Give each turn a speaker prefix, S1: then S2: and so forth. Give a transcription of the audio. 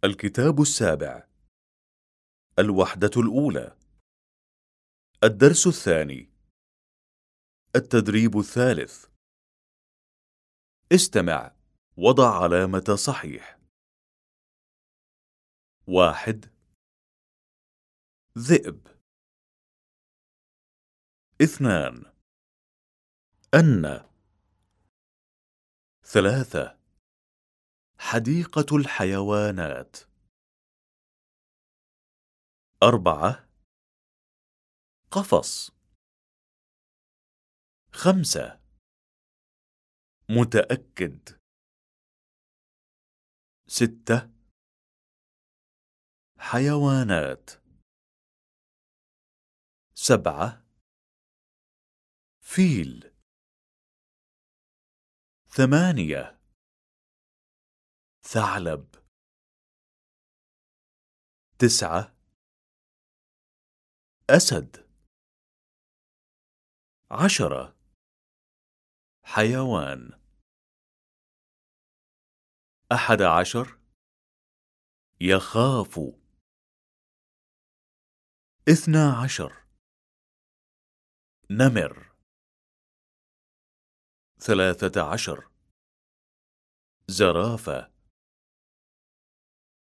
S1: الكتاب السابع. الوحدة الأولى. الدرس الثاني. التدريب الثالث. استمع، وضع علامة صحيح. 1. ذئب. 2. أن. 3. حديقة الحيوانات. 4. قفص. 5. متأكد. 6. حيوانات. 7. فيل. 8. ثعلب. 9. أسد. 10. حيوان. 11. يخاف. 12. نمر. 13. زرافة.